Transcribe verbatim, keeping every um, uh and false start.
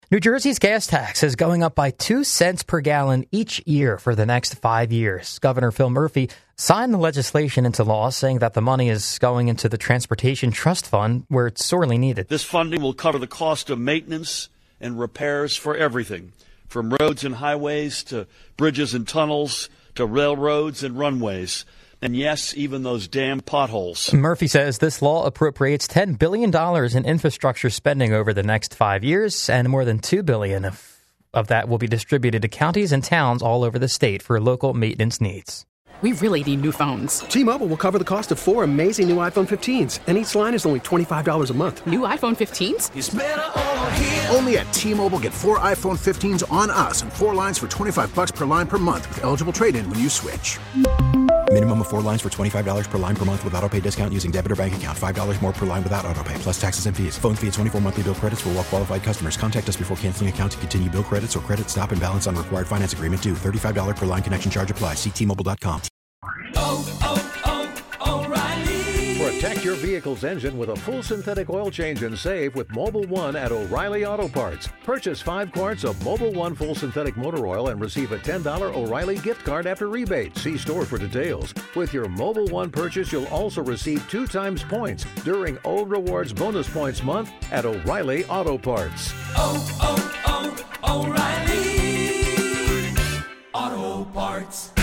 New Jersey's gas tax is going up by two cents per gallon each year for the next five years. Governor Phil Murphy signed the legislation into law, saying that the money is going into the Transportation Trust Fund, where it's sorely needed. This funding will cover the cost of maintenance and repairs for everything, from roads and highways to bridges and tunnels to railroads and runways. And yes, even those damn potholes. Murphy says this law appropriates ten billion dollars in infrastructure spending over the next five years, and more than two billion dollars of, of that will be distributed to counties and towns all over the state for local maintenance needs. We really need new phones. T-Mobile will cover the cost of four amazing new iPhone fifteens, and each line is only twenty-five dollars a month. New iPhone fifteens? It's better over here. Only at T-Mobile, get four iPhone fifteens on us and four lines for twenty-five dollars per line per month with eligible trade-in when you switch. Minimum of four lines for twenty-five dollars per line per month with autopay discount using debit or bank account. five dollars more per line without autopay, plus taxes and fees. Phone fee at twenty-four monthly bill credits for well-qualified customers. Contact us before canceling account to continue bill credits or credit stop and balance on required finance agreement due. thirty-five dollars per line connection charge applies. See T Mobile dot com. Oh, oh, oh, O'Reilly. Protect your vehicle's engine with a full synthetic oil change and save with Mobil One at O'Reilly Auto Parts. Purchase five quarts of Mobil One full synthetic motor oil and receive a ten dollars O'Reilly gift card after rebate. See store for details. With your Mobil One purchase, you'll also receive two times points during O Rewards Bonus Points Month at O'Reilly Auto Parts. Oh, oh, oh, O'Reilly Auto Parts.